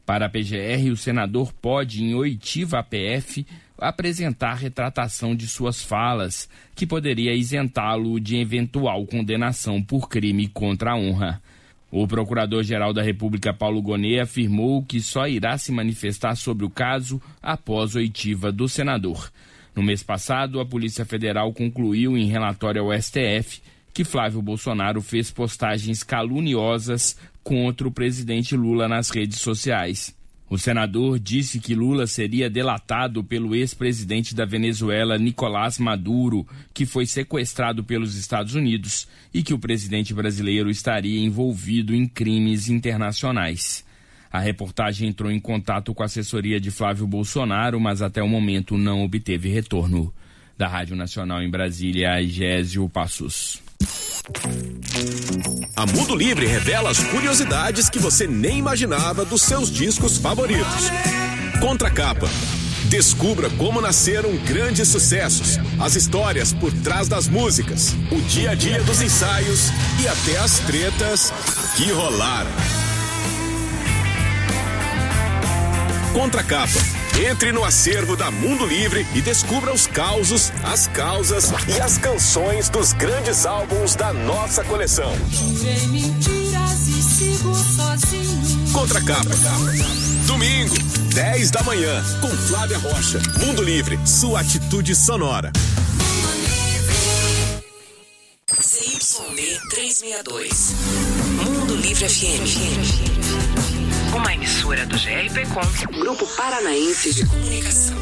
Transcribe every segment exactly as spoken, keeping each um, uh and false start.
Para a P G R, o senador pode, em oitiva à P F, apresentar retratação de suas falas, que poderia isentá-lo de eventual condenação por crime contra a honra. O Procurador-Geral da República, Paulo Gonet, afirmou que só irá se manifestar sobre o caso após oitiva do senador. No mês passado, a Polícia Federal concluiu em relatório ao S T F que Flávio Bolsonaro fez postagens caluniosas contra o presidente Lula nas redes sociais. O senador disse que Lula seria delatado pelo ex-presidente da Venezuela, Nicolás Maduro, que foi sequestrado pelos Estados Unidos, e que o presidente brasileiro estaria envolvido em crimes internacionais. A reportagem entrou em contato com a assessoria de Flávio Bolsonaro, mas até o momento não obteve retorno. Da Rádio Nacional em Brasília, Gésio Passos. A Mundo Livre revela as curiosidades que você nem imaginava dos seus discos favoritos. Contracapa. Descubra como nasceram grandes sucessos, as histórias por trás das músicas, o dia a dia dos ensaios e até as tretas que rolaram. Contracapa. Entre no acervo da Mundo Livre e descubra os causos, as causas e as canções dos grandes álbuns da nossa coleção. Contracapa. Domingo, dez da manhã, com Flávia Rocha. Mundo Livre, sua atitude sonora. C Y D trezentos e sessenta e dois. Mundo Livre F M. Uma emissora do G R P Com, Grupo Paranaense de Comunicação.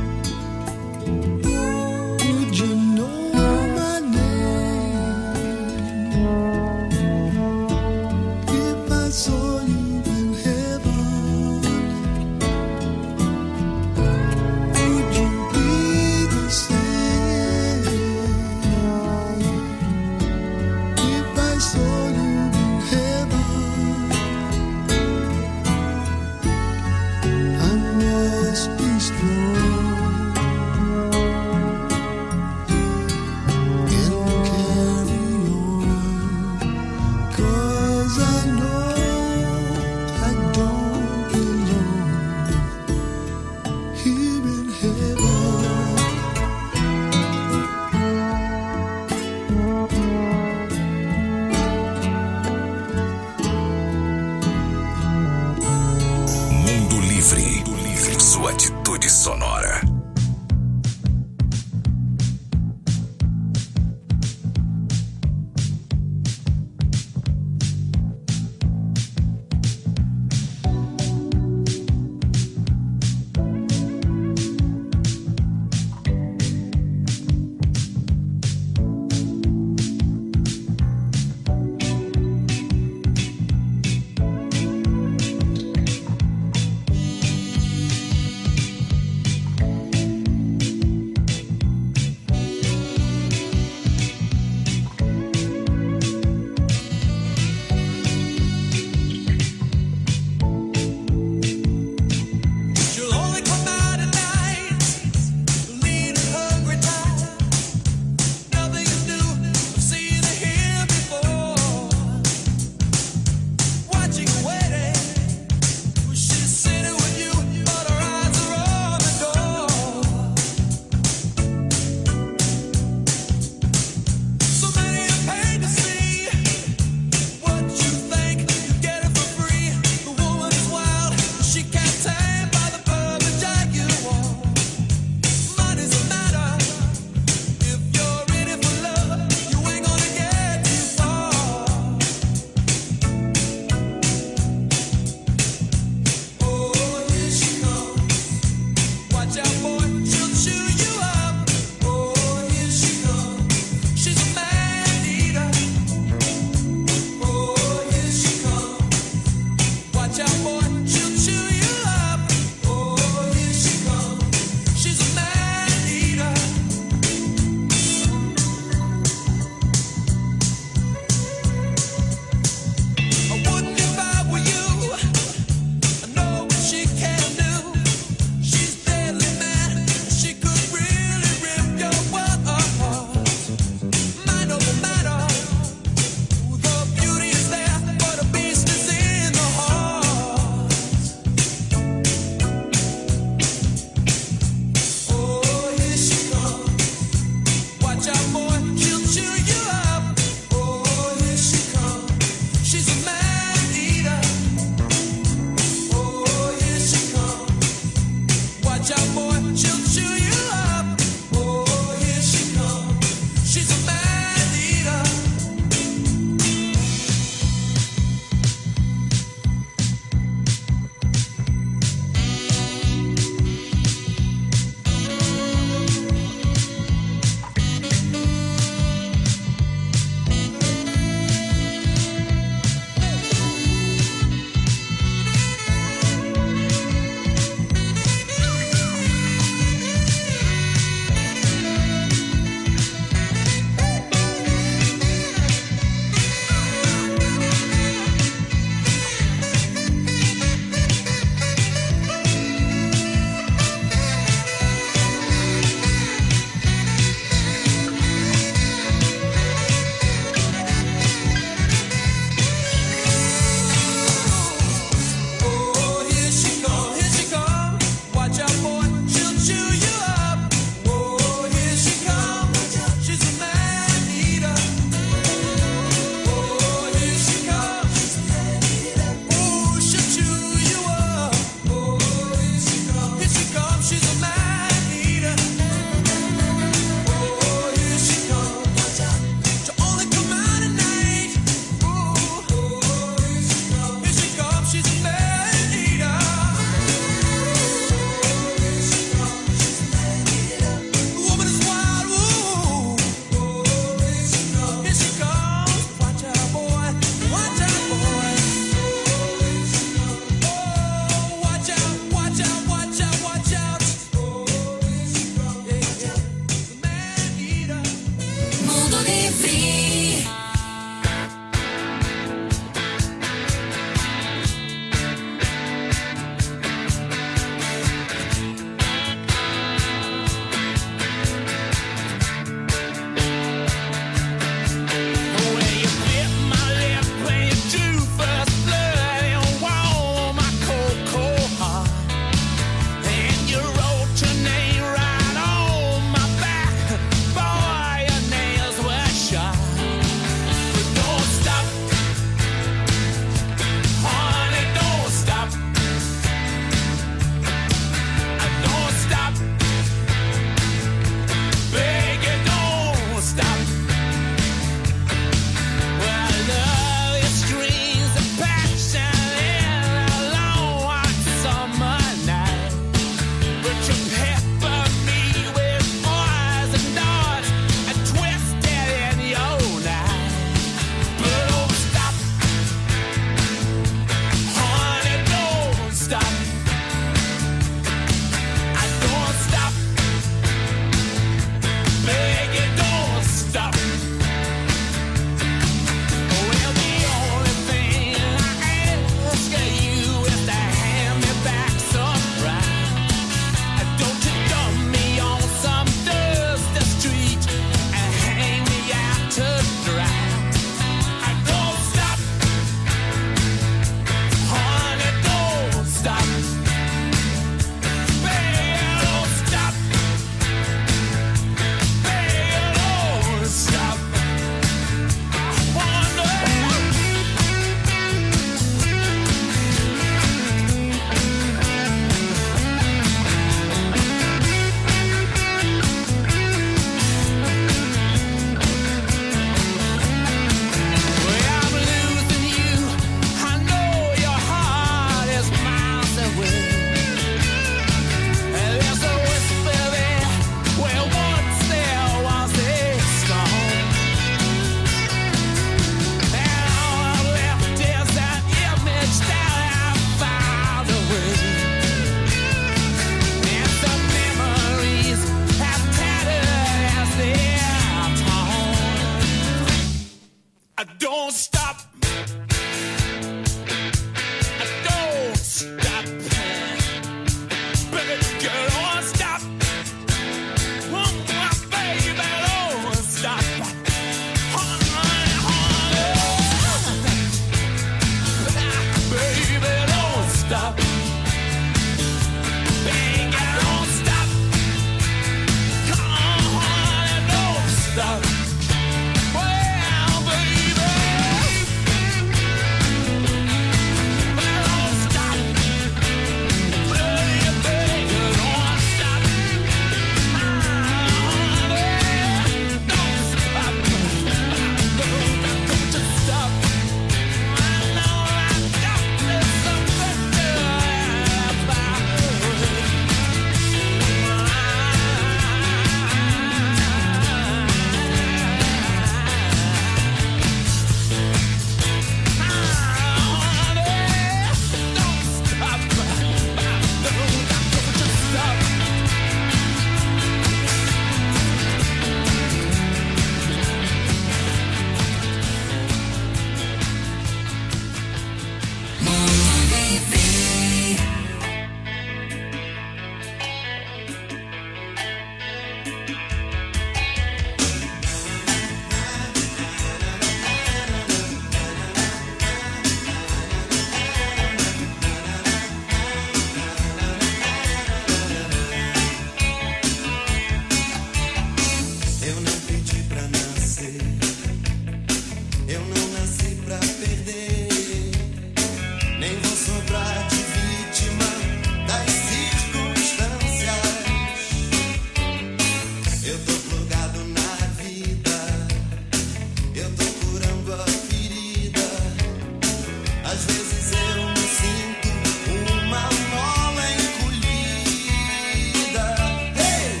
Às vezes eu me sinto uma mola encolhida. Hey!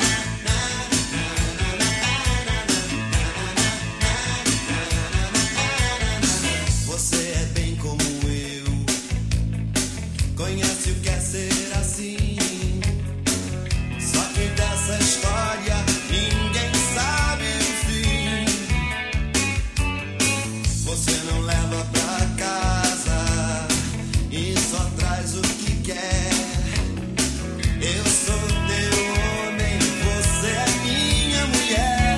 Você é bem como eu, conhece o que é ser assim. Só que dessa história ninguém sabe o fim. Você não leva pra casa e só traz o que quer. Eu sou teu homem, você é minha mulher.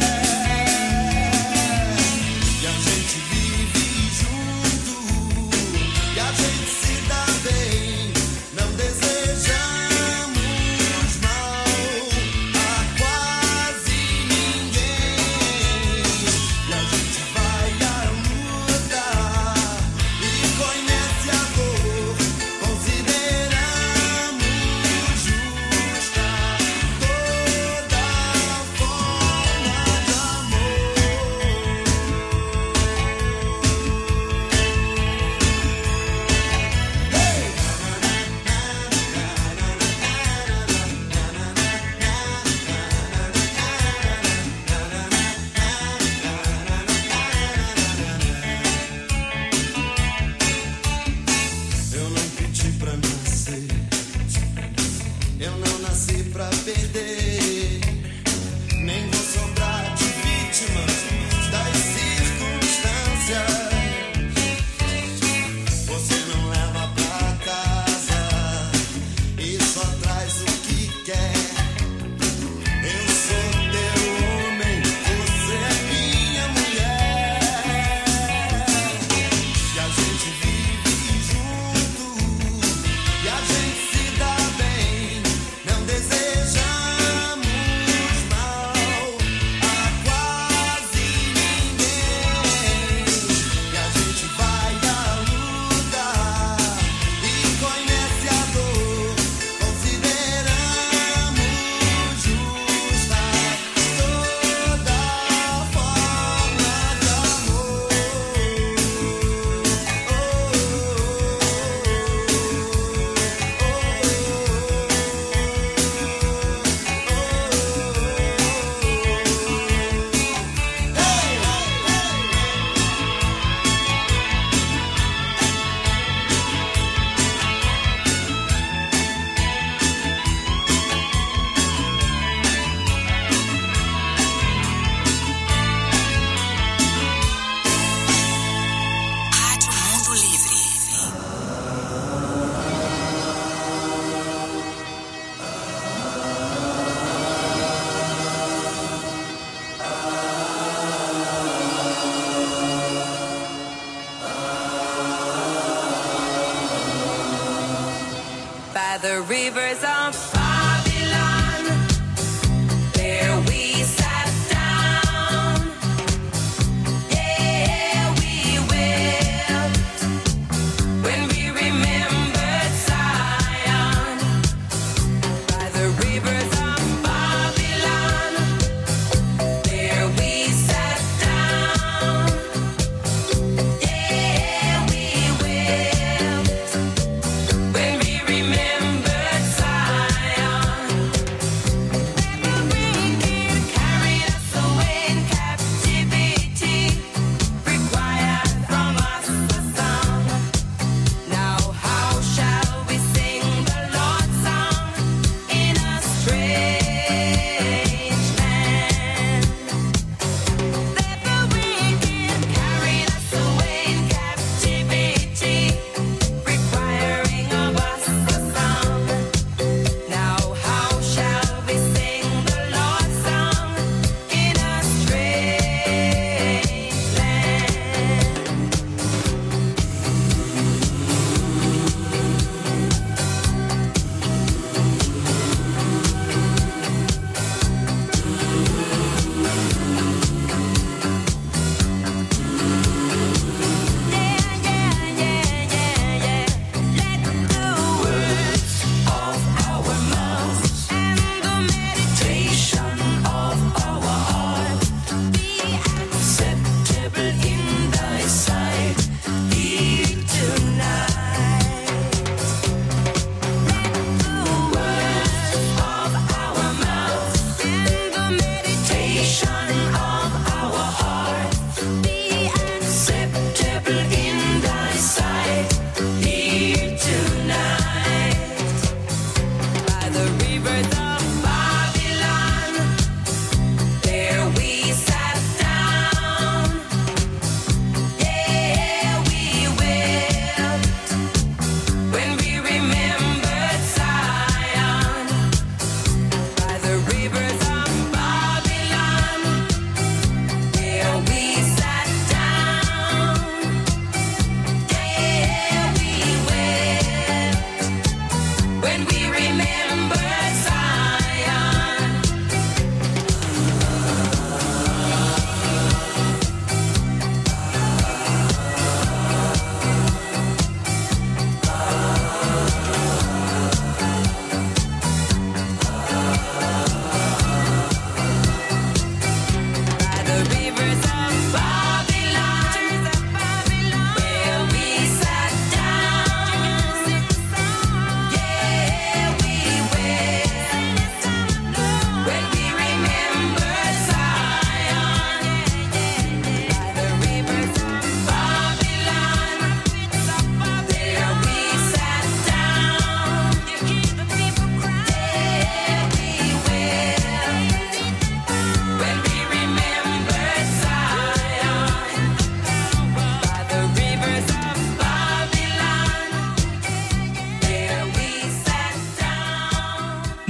E a gente vive junto, e a gente se dá bem. Não desejamos mal a quase ninguém. E a gente vai à luta e conhece a dor. Consideramos justa toda forma de amor. Eu não pedi pra nascer, eu não nasci pra perder, nem vou sobrar de vítima das circunstâncias. Você não leva pra casa e só traz o que quer. Eu sou teu homem, você é minha mulher. E a gente vive junto, e a gente se dá bem. Não desejamos mal a quase ninguém. E a gente vai à luta e conhece a dor. Consideramos justa toda forma de amor. Rádio Mundo Livre. By the rivers of Babylon, there we sat down. Yeah, we wept when we remembered Zion. By the rivers of Babylon, there we sat down. Yeah, we wept when we remembered Zion.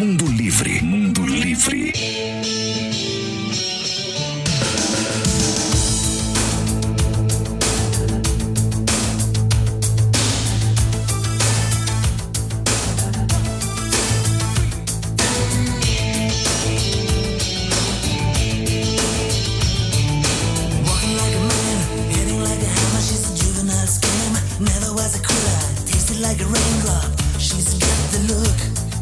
Mundo Livre, Mundo Livre. Like a raindrop, she's got the look.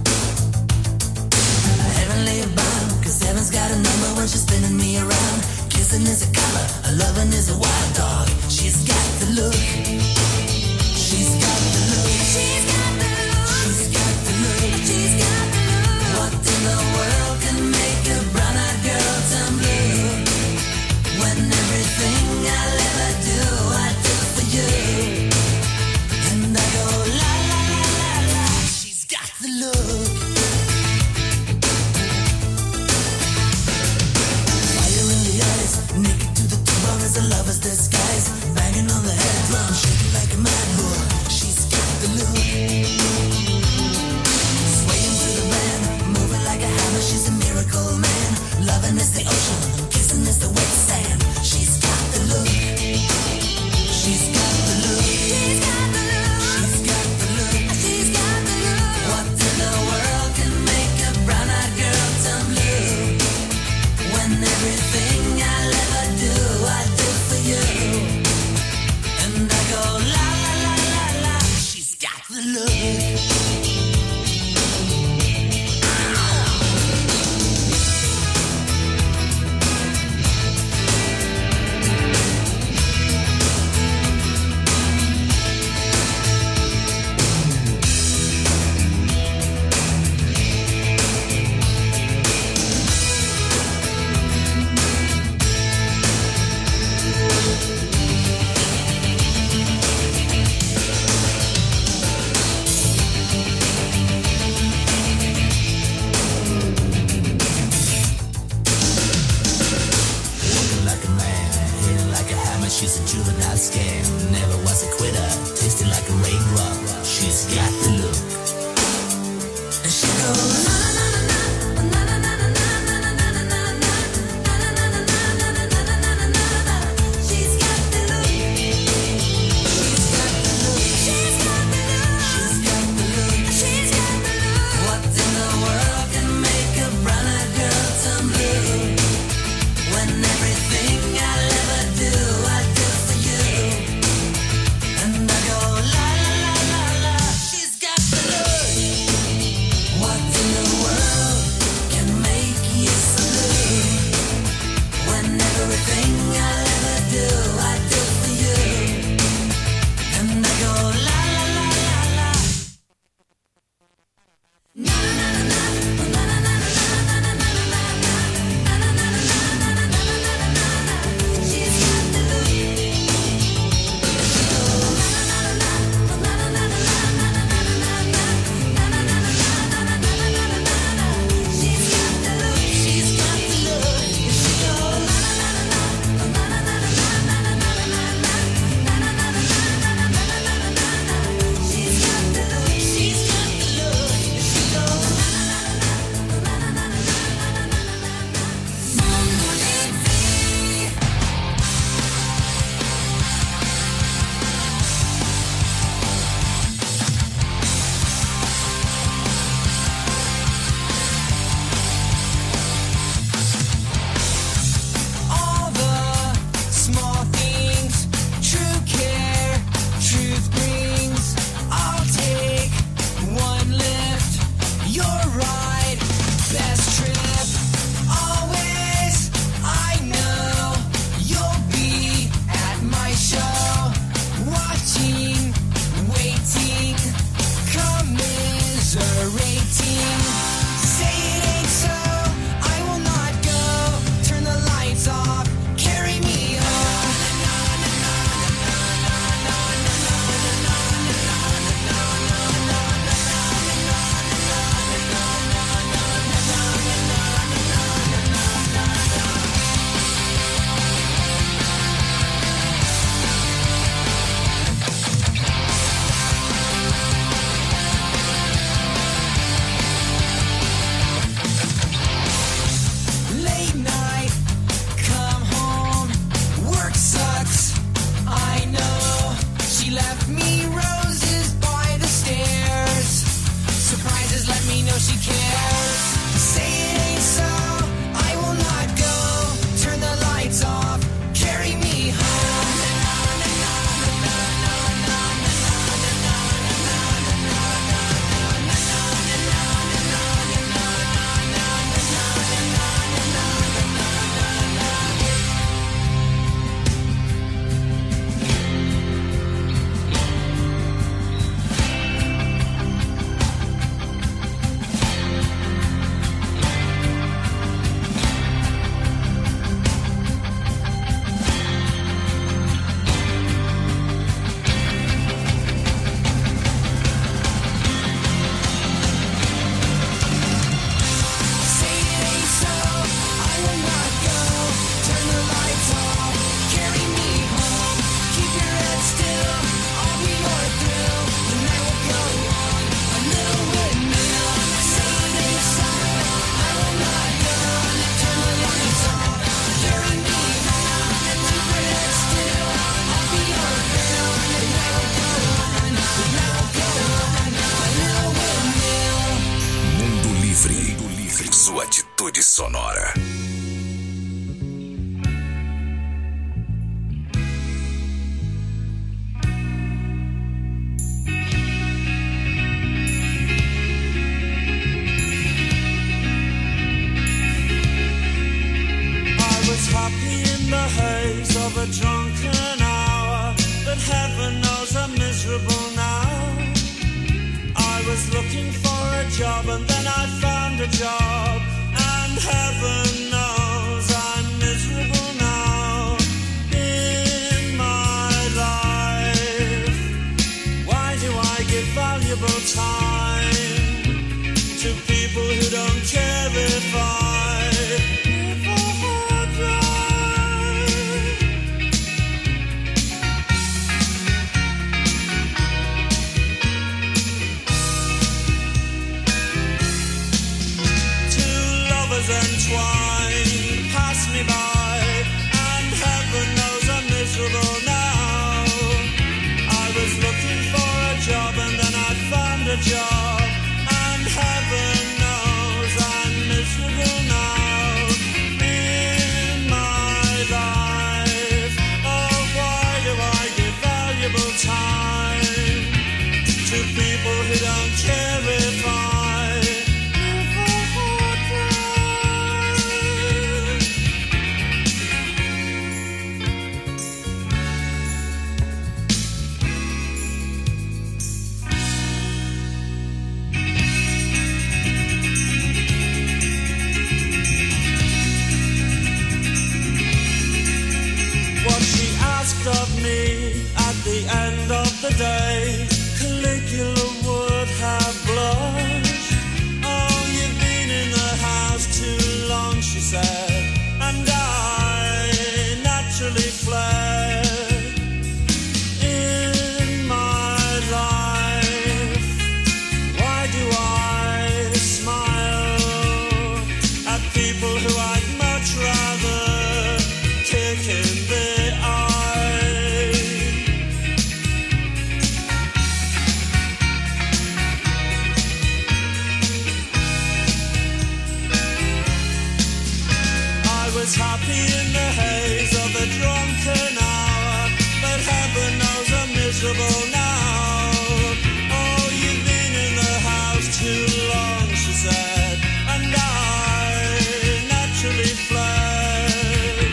Heavenly bound, cause heaven's got a number when she's spinning me around. Kissing is a color, her loving is a wild dog. She's got the look. She's got the look. She's got the look. She's got the look. She's got the look. What in the world can make a brown-eyed girl turn blue? When everything I'll ever do, I do for you. And I go la la la la la. She's got the look. Fire in the eyes, naked to the bone as a lover's disguise. Banging on the head drum, shaking like a mad bull. She's got the look. Swaying to the band, moving like a hammer. She's a miracle man. Loving is the ocean, kissing is the wet sand. She's got the look. She's got the look. She's got the look. She's got the look. She's got the look. What in the world can make a brown-eyed girl turn blue? When everything I'll ever do, I do for you. And I go la la la la la. She's got the look. me roses by the stairs. Surprises, let me know she cares. Say it ain't so, I will not go. Turn the lights off, carry me home. Sua atitude sonora. I was happy in the haze of a drunken hour, but heaven knows I'm miserable now. I was looking for a job and then I found a job, and heaven knows I'm miserable now in my life. Why do I give valuable time to people who don't care if I live or die? Entwined, pass me by, and heaven knows I'm miserable now. I was looking for a job and then I found a job, and heaven knows I'm miserable now in my life. Oh, why do I give valuable time to people who don't care if I of me at the end of the day? Caligula would have blushed. Oh, you've been in the house too long, she said, and I naturally fled. In my life, why do I smile at people who I'd much rather kick in the eye? Was happy in the haze of a drunken hour, but heaven knows I'm miserable now. Oh, you've been in the house too long, she said, and I naturally fled.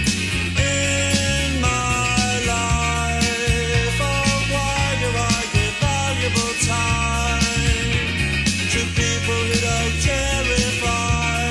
In my life, oh, why do I give valuable time to people who don't care if I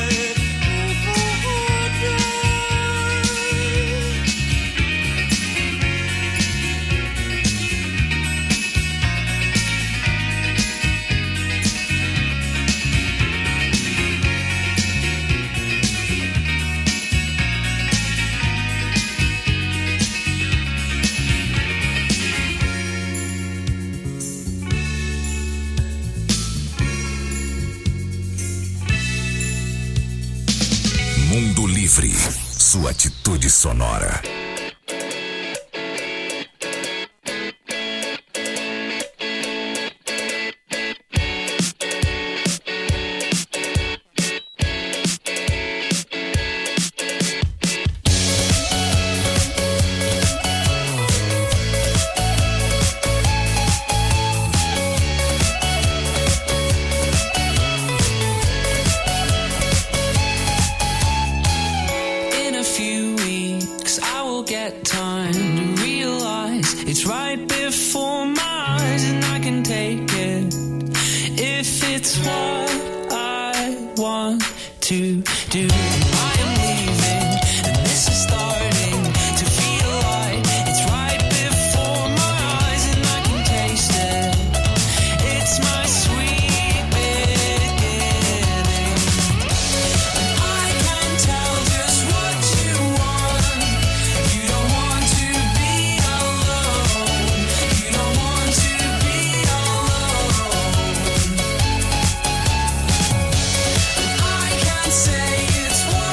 Mundo Livre, sua atitude sonora. can take it if it's what I want to do. I am leaving, and this is starting to feel like it's right before my eyes, and I can taste it. It's my sweet beginning. And I can tell just what you want. You don't want to be alone. You don't want to be alone. And I can say it's what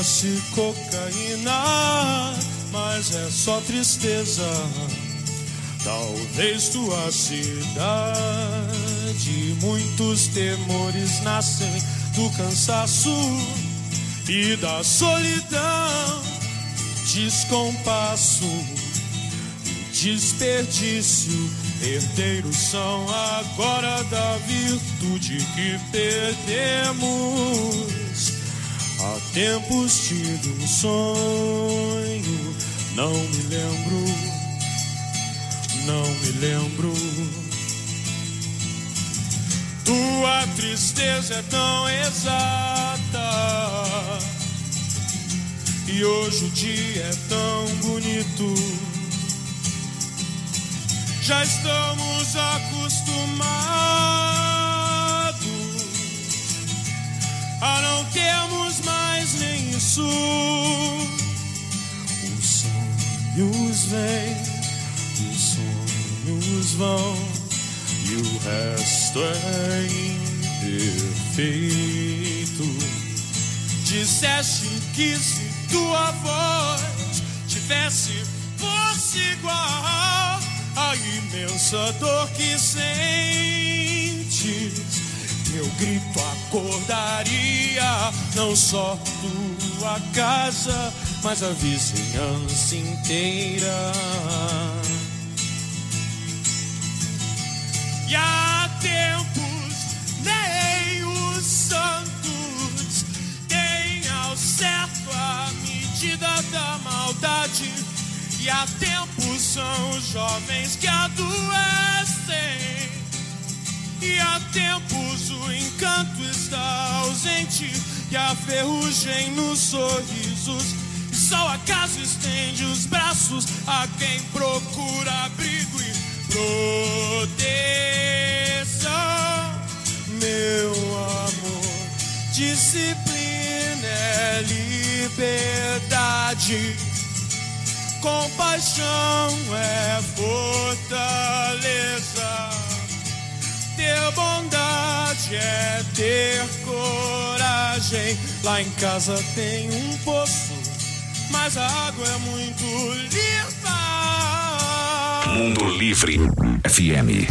parece cocaína, mas é só tristeza. Talvez tua cidade, muitos temores nascem do cansaço e da solidão, descompasso e desperdício. Herdeiros são agora da virtude que perdemos. Há tempos tive um sonho, não me lembro, não me lembro. Tua tristeza é tão exata e hoje o dia é tão bonito. Já estamos acostumados a não termos mais nem isso. Os sonhos vêm, os sonhos vão, e o resto é imperfeito. Disseste que se tua voz tivesse fosse igual a imensa dor que sentes, meu grito acordaria não só tua casa, mas a vizinhança inteira. E há tempos nem os santos têm ao certo a medida da maldade. E há tempos são os jovens que adoecem. E há tempos o encanto está ausente, e a ferrugem nos sorrisos. E só o acaso estende os braços a quem procura abrigo e proteção. Meu amor, disciplina é liberdade. Compaixão é fortaleza. Ter bondade é ter coragem. Lá em casa tem um poço, mas a água é muito limpa. Mundo Livre F M.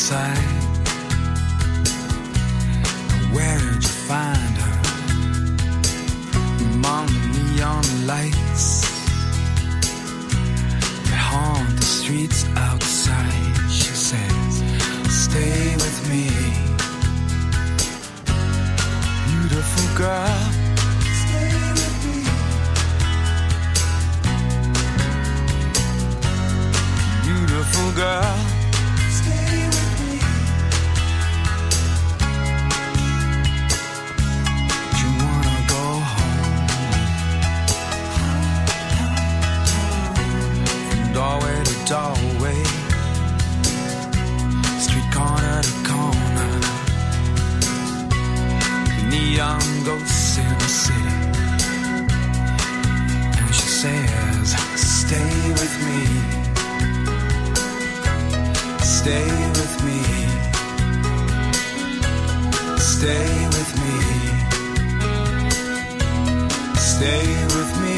outside. Where'd you find her? Among the neon lights that haunt the streets outside. She says, stay with me, beautiful girl. Stay with me, beautiful girl. Stay with me. Do you wanna go home? From doorway to doorway, street corner to corner, the neon ghosts in the city. And she says, stay with me, stay with me, stay with me, stay with me.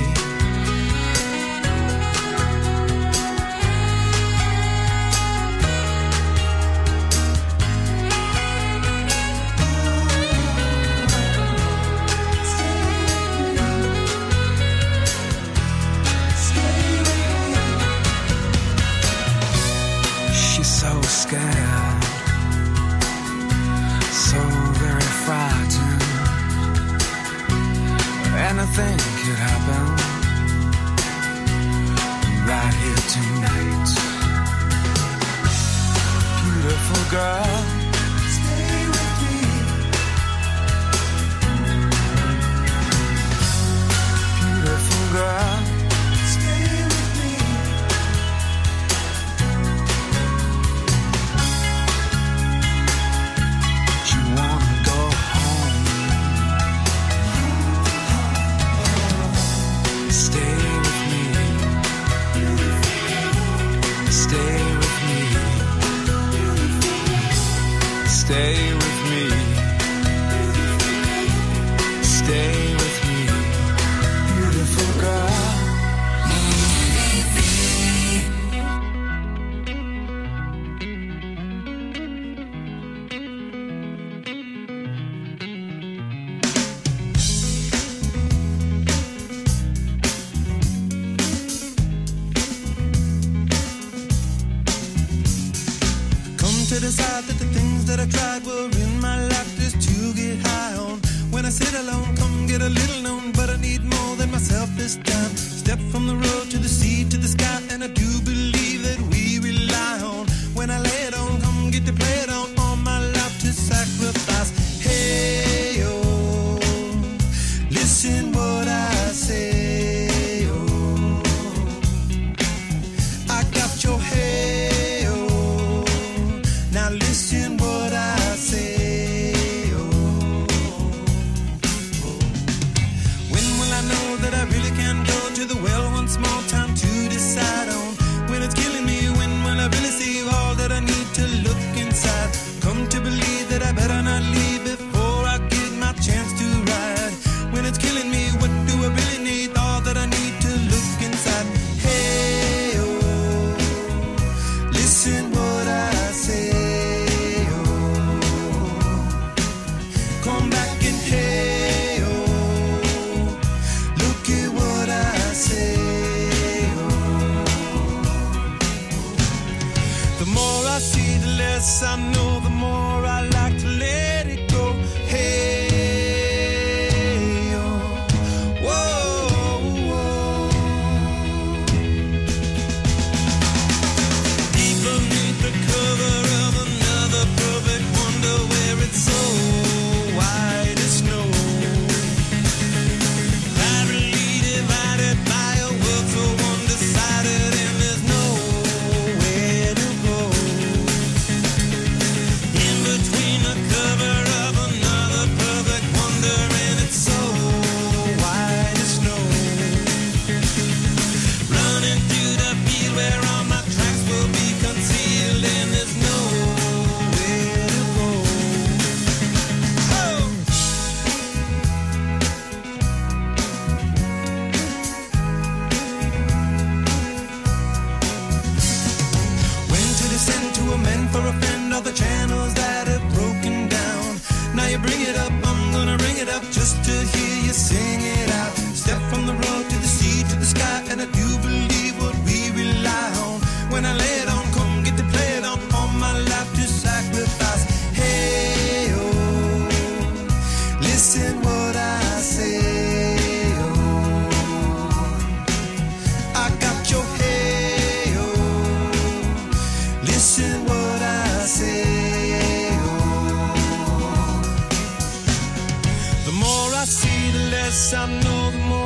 Scared, so very frightened. Anything could happen right here tonight. Beautiful girl, stay with me. Beautiful girl, stay with me. Stay with me, stay with me, beautiful girl. Come to decide that the things that I tried were in my life just to get high on. When I sit alone, come get a little known, but I need more than myself this time. Step from the road to the sea to the sky, and I do believe that we rely on. When I lay it on, come get to play it on, all my life to sacrifice. Hey, oh, listen what I say, oh, I got your hey, oh, now listen what I say, oh, oh. When will I know that I really can go to the well once more? Time to decide on when it's killing me. When will I really see all that I need to look inside? Come to believe that I better not leave before I get my chance to ride. When it's killing me, what do I really need? All that I need to look inside. Hey, oh, listen what I say, oh, come back and hey, oh, look at what I say, oh. The more I see, the less I know, the more I like to let it go. Hey, oh, whoa, whoa. Deep beneath the cover of another perfect wonder, where it's so white as snow, privately divided by a world so undecided, and there's nowhere to go. to hear you sing it out. Step from the road to the sea to the sky, and I do believe what we rely on. When I lay it on, come get to play it on. All my life to sacrifice. Hey, oh, listen what I say, oh. I got your hey, oh, listen what I say, oh. The more I see, the less I know, the more